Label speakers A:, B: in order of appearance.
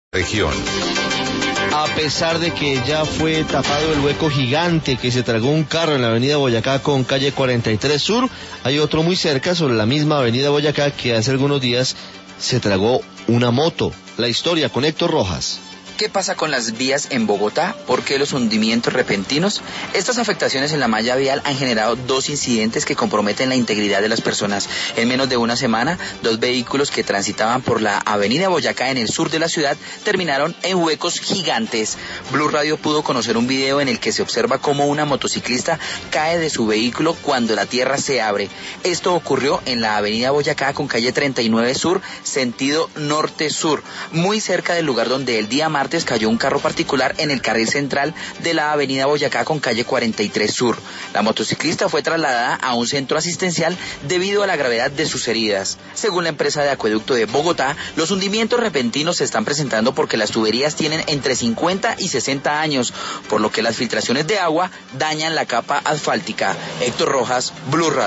A: Región.
B: A pesar de que ya fue tapado el hueco gigante que se tragó un carro en la avenida Boyacá con calle 43 Sur, hay otro muy cerca sobre la misma avenida Boyacá que hace algunos días se tragó una moto. La historia con Héctor Rojas.
C: ¿Qué pasa con las vías en Bogotá? ¿Por qué los hundimientos repentinos? Estas afectaciones en la malla vial han generado dos incidentes que comprometen la integridad de las personas. En menos de una semana, dos vehículos que transitaban por la avenida Boyacá en el sur de la ciudad terminaron en huecos gigantes. Blue Radio pudo conocer un video en el que se observa cómo una motociclista cae de su vehículo cuando la tierra se abre. Esto ocurrió en la avenida Boyacá con calle 39 Sur, sentido norte-sur, muy cerca del lugar donde el día martes cayó un carro particular en el carril central de la avenida Boyacá con calle 43 Sur. La motociclista fue trasladada a un centro asistencial debido a la gravedad de sus heridas. Según la empresa de acueducto de Bogotá, los hundimientos repentinos se están presentando porque las tuberías tienen entre 50 y 60 años, por lo que las filtraciones de agua dañan la capa asfáltica. Héctor Rojas, Blue Radio.